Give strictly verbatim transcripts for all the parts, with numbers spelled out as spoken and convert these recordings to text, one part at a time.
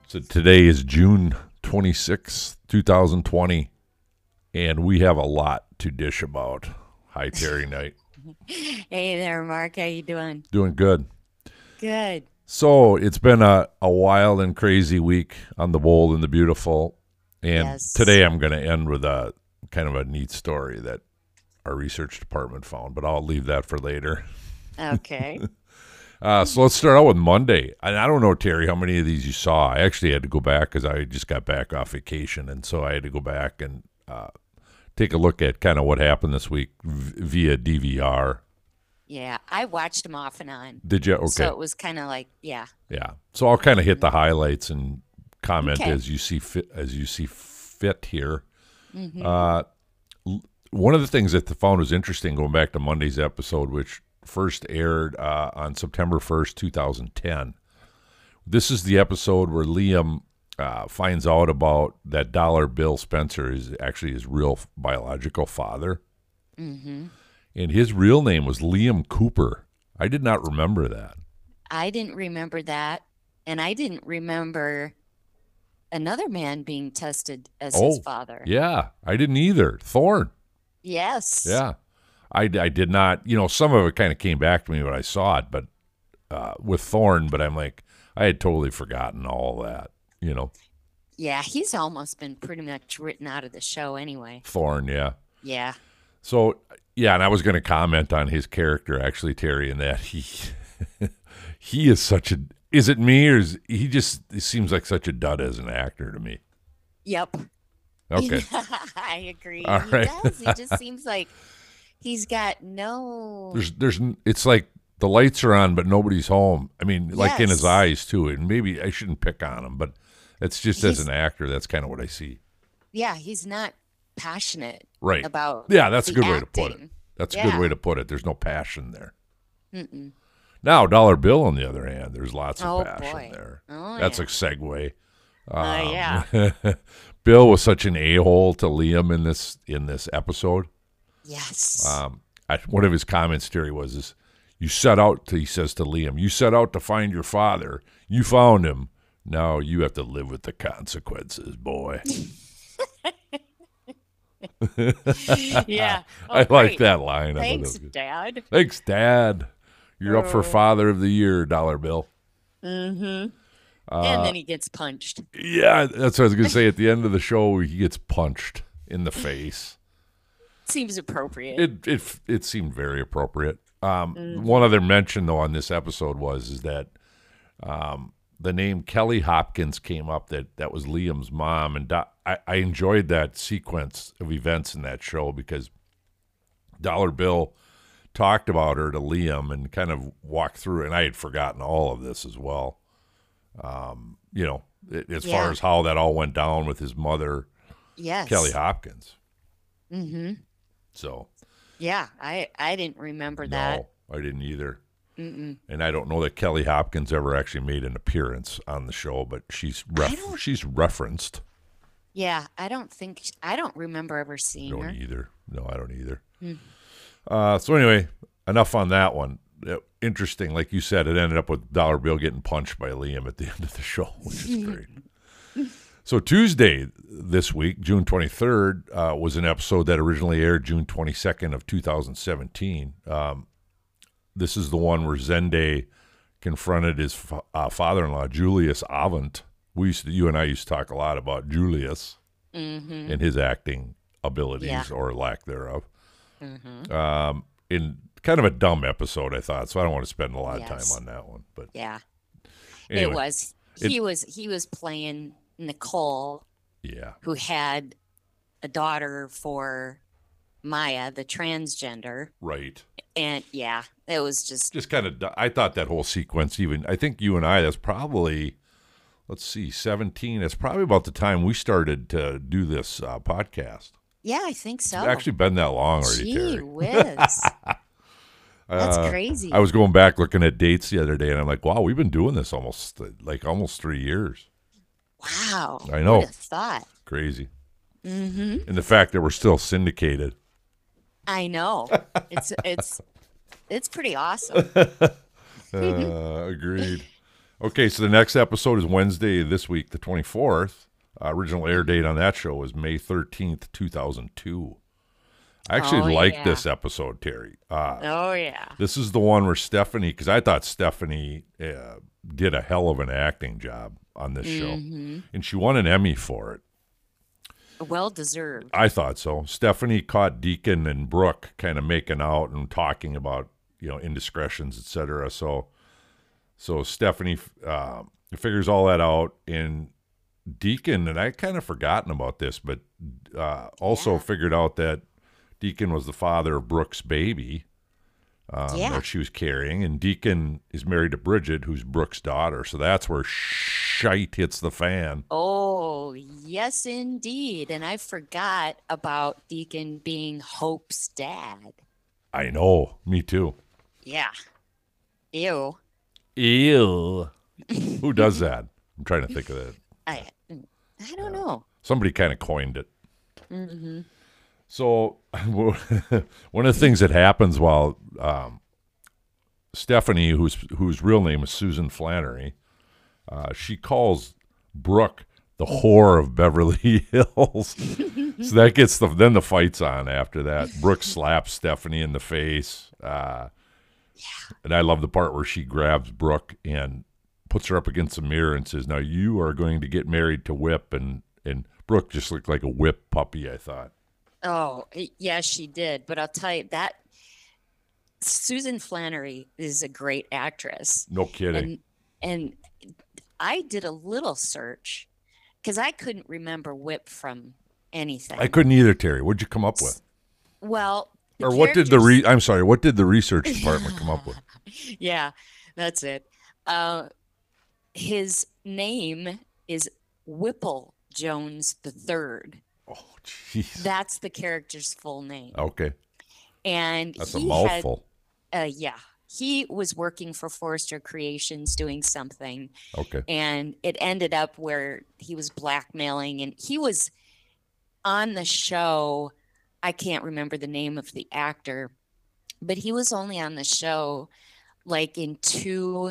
So today is June twenty-sixth, twenty twenty, and we have a lot to dish about. Hi, Terry Knight. Hey there, Mark. How you doing? Doing good. Good. So it's been a, a wild and crazy week on The Bold and the Beautiful, and Yes. today I'm going to end with a kind of a neat story that our research department found, but I'll leave that for later. Okay. Uh, so let's start out with Monday. And I don't know, Terry, how many of these you saw. I actually had to go back because I just got back off vacation, and so I had to go back and uh, take a look at kind of what happened this week v- via D V R. Yeah, I watched them off and on. Did you? Okay. So it was kind of like, yeah. Yeah. So I'll kind of hit the highlights and comment Okay. as you see fit. As you see fit here. Mhm. Uh, l- one of the things that I found was interesting going back to Monday's episode, which first aired uh, on September first, twenty ten. This is the episode where Liam uh, finds out about that Dollar Bill Spencer is actually his real biological father. Mhm. And his real name was Liam Cooper. I did not remember that. I didn't remember that, and I didn't remember another man being tested as his Oh, father. Yeah, I didn't either. Thorne. Yes. Yeah. I, I did not, you know, some of it kind of came back to me when I saw it, but uh, with Thorne, but I'm like, I had totally forgotten all that, you know. Yeah, he's almost been pretty much written out of the show anyway. Thorne, yeah. Yeah. So, yeah, and I was going to comment on his character, actually, Terry, in that he he is such a, is it me or is he just, he seems like such a dud as an actor to me. Yep. Okay. I agree. All he right. does. He just seems like he's got no. There's, there's, it's like the lights are on, but nobody's home. I mean, like in his Yes. eyes, too. And maybe I shouldn't pick on him, but it's just as He's- an actor, that's kind of what I see. Yeah, he's not passionate Right. about. Yeah, that's a the good way to put it. acting. That's a good Yeah. way to put it. There's no passion there. Mm-mm. Now, Dollar Bill, on the other hand, there's lots of Oh, passion boy. there. Oh, That's yeah. a segue. Uh, Um, yeah. Bill was such an a-hole to Liam in this in this episode. Yes. Um, I, one of his comments, Terry, was, is, you set out to, he says to Liam, you set out to find your father. You found him. Now you have to live with the consequences, boy. yeah. Oh, I like great. that line. I thought that Thanks, was good. Dad. Thanks, Dad. You're up for Oh. Father of the Year, Dollar Bill. Mm-hmm. Uh, and then he gets punched. Yeah, that's what I was going to say. At the end of the show, he gets punched in the face. Seems appropriate. It it it seemed very appropriate. Um, One other mention though on this episode was is that um, the name Kelly Hopkins came up. That that was Liam's mom, and Do- I, I enjoyed that sequence of events in that show because Dollar Bill talked about her to Liam and kind of walked through. And I had forgotten all of this as well. Um, you know, a- as far Yeah. as how that all went down with his mother, yes. Kelly Hopkins. Mm-hmm. So Yeah, I I didn't remember that. no, I didn't either. Mm-mm. And I don't know that Kelly Hopkins ever actually made an appearance on the show, but she's I ref- don't- she's referenced. Yeah, I don't think I don't remember ever I seeing don't her. either. No, I don't either. Hmm. Uh, so anyway, enough on that one. Uh, interesting, like you said, it ended up with Dollar Bill getting punched by Liam at the end of the show, which is great. So Tuesday this week, June twenty-third, uh, was an episode that originally aired June twenty-second of two thousand seventeen. Um, this is the one where Zende confronted his fa- uh, father-in-law, Julius Avant. We used to, you and I used to talk a lot about Julius Mm-hmm. and his acting abilities Yeah. or lack thereof. Mm-hmm. Um, in kind of a dumb episode, I thought, so I don't want to spend a lot of Yes. time on that one. But Yeah, anyway, it was. He was he was playing Nicole, yeah, who had a daughter for Maya, the transgender, right. and yeah, it was just Just kind of, I thought that whole sequence, even, I think you and I, that's probably, let's see, seventeen. That's probably about the time we started to do this uh, podcast. yeah, I think so. It's actually been that long already, Gee Terry. whiz, that's Uh, crazy. I was going back looking at dates the other day, and I'm like, wow, we've been doing this almost, like, almost three years. Wow, I know. Who'd have thought? Crazy. Mm-hmm. And the fact that we're still syndicated. I know. It's it's it's pretty awesome. Uh, agreed. Okay, so the next episode is Wednesday this week, the twenty-fourth. Uh, original air date on that show was May thirteenth, two thousand two. I actually Oh, liked yeah. this episode, Terry. Uh, Oh, yeah. this is the one where Stephanie, because I thought Stephanie uh, did a hell of an acting job on this show, and she won an Emmy for it. Well deserved. I thought so. Stephanie caught Deacon and Brooke kind of making out and talking about, you know, indiscretions, et cetera. So, so Stephanie uh, figures all that out, and Deacon, and I kind of forgotten about this, but uh, also Yeah. figured out that Deacon was the father of Brooke's baby um, Yeah. that she was carrying, and Deacon is married to Bridget, who's Brooke's daughter. So that's where shite hits the fan. Oh, yes, indeed. And I forgot about Deacon being Hope's dad. I know, me too. Yeah. Ew. Ew. Who does that? I'm trying to think of that. I I don't know. Somebody kind of coined it. Mm-hmm. So one of the things that happens while um, Stephanie, whose whose real name is Susan Flannery, uh, she calls Brooke the whore of Beverly Hills. So that gets the then the fight's on after that. Brooke slaps Stephanie in the face. Uh, and I love the part where she grabs Brooke and puts her up against the mirror and says, "Now you are going to get married to Whip." And, and Brooke just looked like a Whip puppy, I thought. Oh, y- yeah, she did. But I'll tell you that Susan Flannery is a great actress. No kidding. And and I did a little search because I couldn't remember Whip from anything. I couldn't either, Terry. What'd you come up with? Well, the Or what did the characters- re? I'm sorry. What did the research department come up with? Yeah, that's it. Uh, his name is Whipple Jones the Third. Oh, jeez. That's the character's full name. Okay, And that's a he mouthful. Had, uh, yeah, he was working for Forrester Creations doing something, Okay, and it ended up where he was blackmailing, and he was on the show. I can't remember the name of the actor, but he was only on the show like in two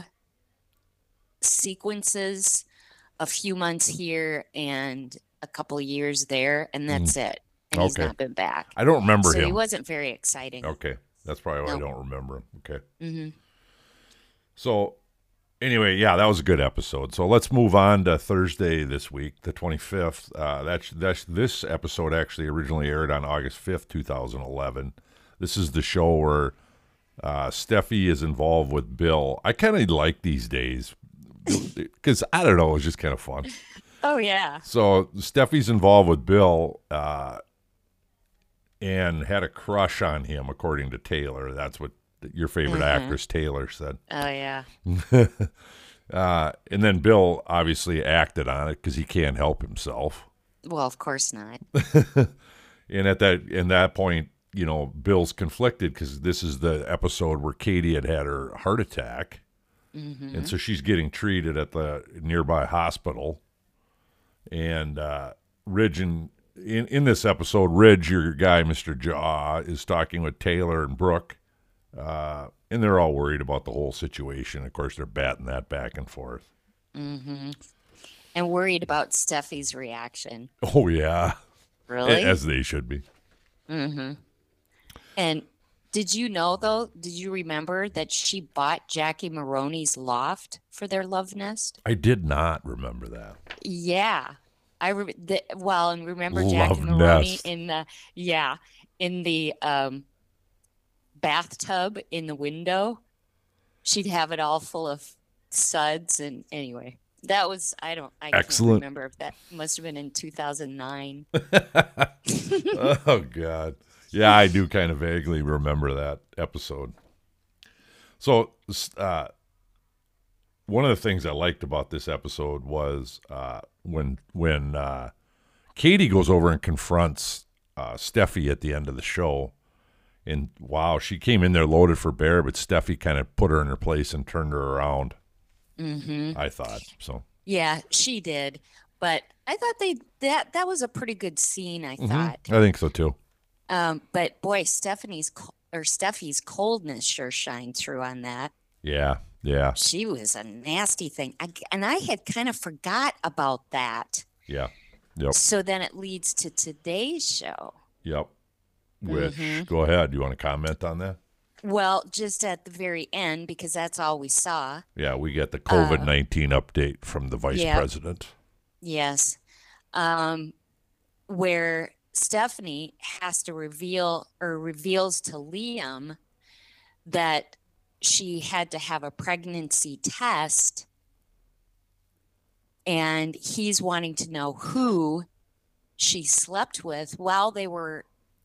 sequences, a few months here and a couple of years there, and that's it. And he's Okay. not been back. I don't remember So him. he wasn't very exciting. Okay, that's probably why I No. don't remember him. Okay, hmm so anyway, yeah, that was a good episode. So let's move on to Thursday this week, the twenty-fifth. Uh, that's that's this episode actually originally aired on August fifth, two thousand eleven. This is the show where uh, Steffi is involved with Bill. I kind of like these days because I don't know, it's just kind of fun. Oh yeah. So Steffi's involved with Bill uh, and had a crush on him, according to Taylor. That's what your favorite Mhm. actress Taylor said. Oh yeah. Uh, and then Bill obviously acted on it because he can't help himself. Well, of course not. And at that, in that point, you know, Bill's conflicted because this is the episode where Katie had had her heart attack, hmm and so she's getting treated at the nearby hospital. And uh, Ridge and in in this episode, Ridge, your guy, Mister Jaw, is talking with Taylor and Brooke, uh, and they're all worried about the whole situation. Of course, they're batting that back and forth. hmm And worried about Steffi's reaction. Oh yeah, Really? as they should be. hmm And did you know though? Did you remember that she bought Jackie Maroney's loft for their love nest? I did not remember that. Yeah, I re- the, well, and remember Love Jackie Maroney nest. in the yeah in the um bathtub in the window. She'd have it all full of suds, and anyway, that was I don't I Excellent. can't remember if that must have been in two thousand nine. Oh God, yeah, I do kind of vaguely remember that episode. So, uh, one of the things I liked about this episode was uh, when when uh, Katie goes over and confronts uh, Steffi at the end of the show, and wow, she came in there loaded for bear, but Steffi kind of put her in her place and turned her around. hmm I thought so. Yeah, she did. But I thought they that that was a pretty good scene, I thought. I think so too. Um, but boy, Stephanie's co- or Steffi's coldness sure shined through on that. Yeah, Yeah. She was a nasty thing. I, and I had kind of forgot about that. Yeah. Yep. So then it leads to today's show. Yep. Which, Mm-hmm. go ahead. You want to comment on that? Well, just at the very end, because that's all we saw. Yeah, we get the COVID nineteen uh, update from the vice yeah, president. Yes. Um, where Stephanie has to reveal or reveals to Liam that she had to have a pregnancy test, and he's wanting to know who she slept with while they were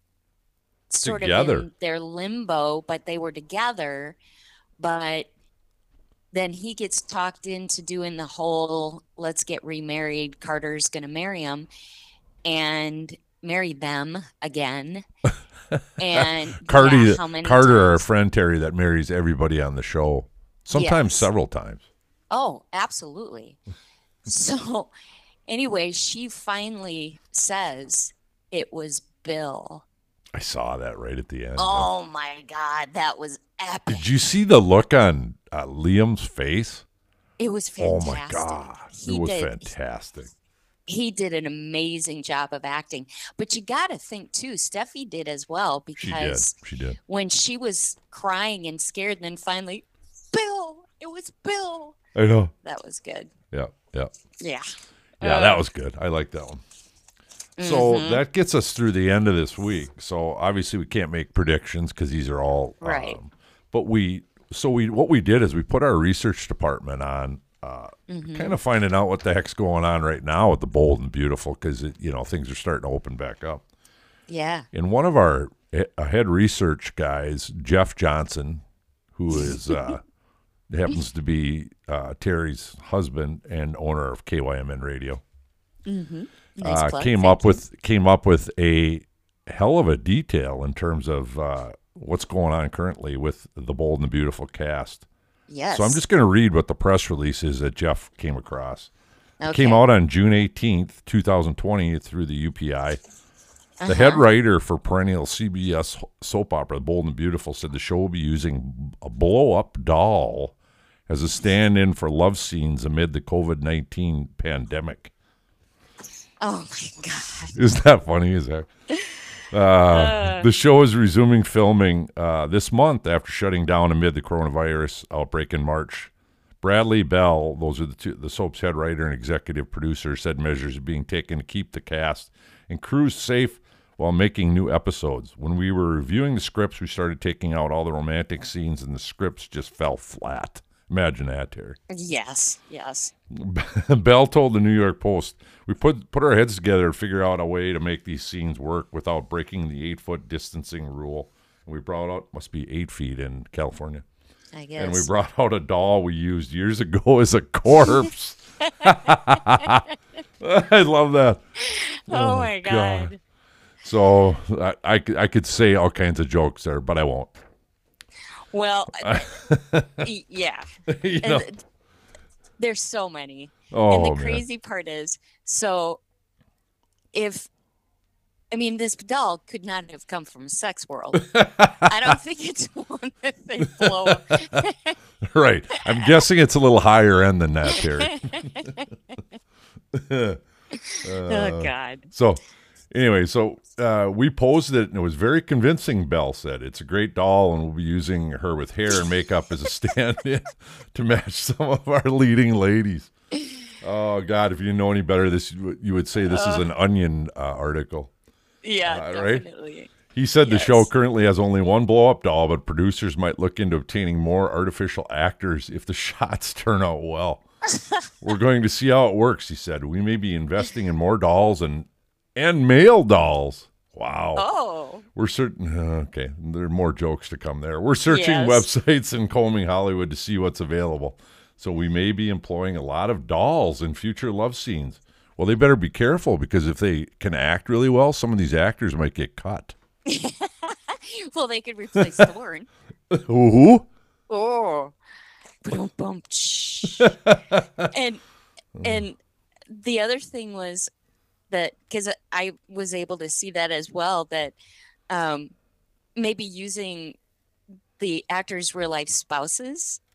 sort together. of in their limbo, but they were together. But then he gets talked into doing the whole let's get remarried. Carter's going to marry him and marry them again. And Carter, yeah, how many Carter, times? our friend Terry, that marries everybody on the show, sometimes Yes. several times. Oh, absolutely. So anyway, she finally says it was Bill. I saw that right at the end. Oh my God, that was epic. Did you see the look on uh, Liam's face? It was fantastic. Oh my God, He it was did, fantastic. He did an amazing job of acting. But you got to think too, Steffi did as well, because she did. She did. when she was crying and scared, and then finally, Bill, it was Bill. I know. That was good. Yeah, yeah. Yeah. Yeah, Uh, that was good. I like that one. So Mhm. that gets us through the end of this week. So obviously we can't make predictions because these are all Right. Um, but we, so we, what we did is we put our research department on, uh, Mhm. kind of finding out what the heck's going on right now with the Bold and Beautiful, because you know things are starting to open back up. Yeah. And one of our he- uh, head research guys, Jeff Johnson, who is uh, happens to be uh, Terry's husband and owner of K Y M N Radio. Mm-hmm. Nice Uh, plug. came Thank up you. with came up with a hell of a detail in terms of uh, what's going on currently with the Bold and the Beautiful cast. Yes. So I'm just going to read what the press release is that Jeff came across. It Okay. came out on June eighteenth, twenty twenty through the U P I. The Uh-huh. head writer for perennial C B S soap opera The Bold and Beautiful said the show will be using a blow-up doll as a stand-in for love scenes amid the COVID nineteen pandemic. Oh my God. Isn't that funny? Is that? Uh, the show is resuming filming uh, this month after shutting down amid the coronavirus outbreak in March. Bradley Bell, those are the two, the soap's head writer and executive producer, said measures are being taken to keep the cast and crews safe while making new episodes. When we were reviewing the scripts, we started taking out all the romantic scenes, and the scripts just fell flat. Imagine that, Terry. Yes. Yes. Bell told the New York Post, "We put put our heads together to figure out a way to make these scenes work without breaking the eight-foot distancing rule. And we brought out, must be eight feet in California. I guess. And we brought out a doll we used years ago as a corpse." I love that. Oh, my God. So I, I, I could say all kinds of jokes there, but I won't. Well, y- yeah. You And know? th- there's so many. Oh, and the man. crazy part is, so if, I mean, this doll could not have come from Sex World. I don't think it's one that they blow up. Right. I'm guessing it's a little higher end than that, Terry. Oh, God. So, anyway, so uh, we posed it, and it was very convincing, Bell said. It's a great doll, and we'll be using her with hair and makeup as a stand-in to match some of our leading ladies. Oh, God, if you didn't know any better, this you would say this is an Onion uh, article. Yeah, Uh, right? definitely. He said the Yes. show currently has only one blow-up doll, but producers might look into obtaining more artificial actors if the shots turn out well. We're going to see how it works, he said. We may be investing in more dolls and and male dolls. Wow. Oh, We're certain. Okay, there are more jokes to come there. We're searching Yes. websites and combing Hollywood to see what's available. So we may be employing a lot of dolls in future love scenes. Well, they better be careful, because if they can act really well, some of these actors might get cut. well, they could replace Thorne. Ooh. Oh, boom, boom, and and the other thing was that, because I was able to see that as well, that um, maybe using the actors' real life spouses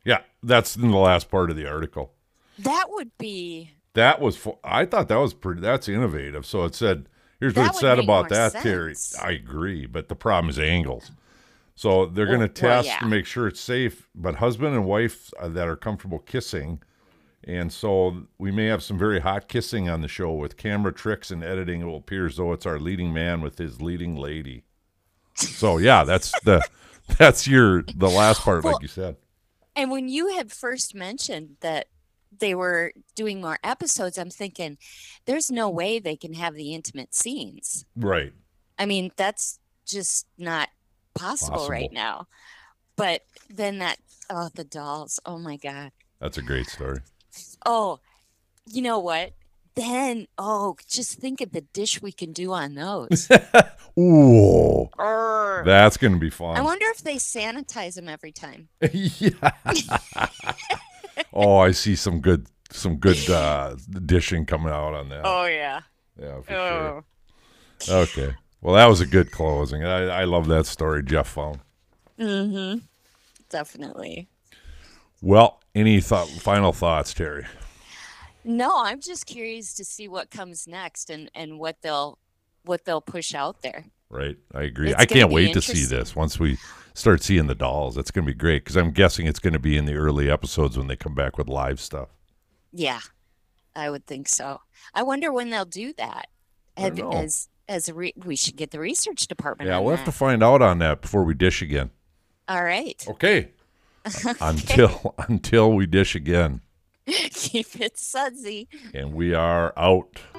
Yeah, that's in the last part of the article. That would be. That was, fu- I thought that was pretty, that's innovative. So it said, here's what That it would said make about more that, sense. Terry. I agree, but the problem is angles. So they're going to Well, well, test yeah. to make sure it's safe, but husband and wife uh, that are comfortable kissing. And so we may have some very hot kissing on the show with camera tricks and editing. It will appear as though it's our leading man with his leading lady. So yeah, that's the that's your the last part, Well, like you said. And when you had first mentioned that they were doing more episodes, I'm thinking, there's no way they can have the intimate scenes. Right. I mean, that's just not possible, Possible. right now. But then that, oh, the dolls. Oh my God. That's a great story. Oh, you know what? Then, oh, just think of the dish we can do on those. Ooh, Urgh. that's going to be fun. I wonder if they sanitize them every time. Yeah. Oh, I see some good some good uh, dishing coming out on that. Oh, yeah. Yeah, for Oh. sure. Okay. Well, that was a good closing. I, I love that story Jeff found. Mm-hmm. Definitely. Well, any thought, final thoughts, Terry? No, I'm just curious to see what comes next and, and what they'll what they'll push out there. Right. I agree. It's I gonna can't be wait to see interesting. this once we start seeing the dolls. That's going to be great because I'm guessing it's going to be in the early episodes when they come back with live stuff. Yeah, I would think so. I wonder when they'll do that. I don't Have- know. As as a re- we should get the research department. Yeah, on we'll have to that. find out on that before we dish again. All right. Okay. Until until we dish again. Keep it sudsy. And we are out.